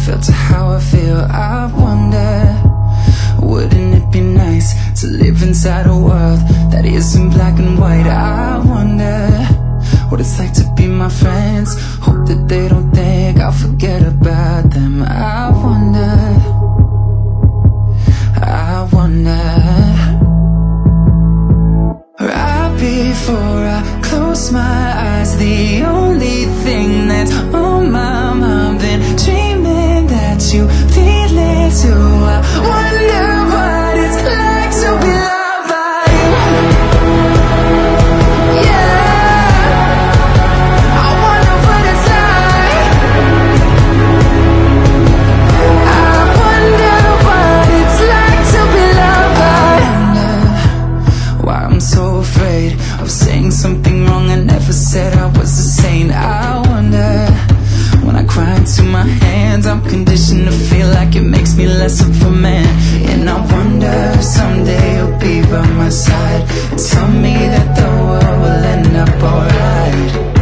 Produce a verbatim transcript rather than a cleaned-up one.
felt to how I feel. I wonder, wouldn't it be nice to live inside a world that isn't black and white? I wonder what it's like to be my friends. Hope that they don't think I'll forget about them. I wonder, I wonder. Right before I close my eyes, the only thing that's on my mind, been dreaming that you feel it too. I wonder what it's like to be loved by you. Yeah, I wonder what it's like. I wonder what it's like to be loved by you. I wonder why I'm so afraid of saying something wrong I never said I was a saint. I wonder, when I cry into my hands, I'm conditioned to feel like it makes me less of a man. And I wonder if someday you'll be by my side and tell me that the world will end up alright.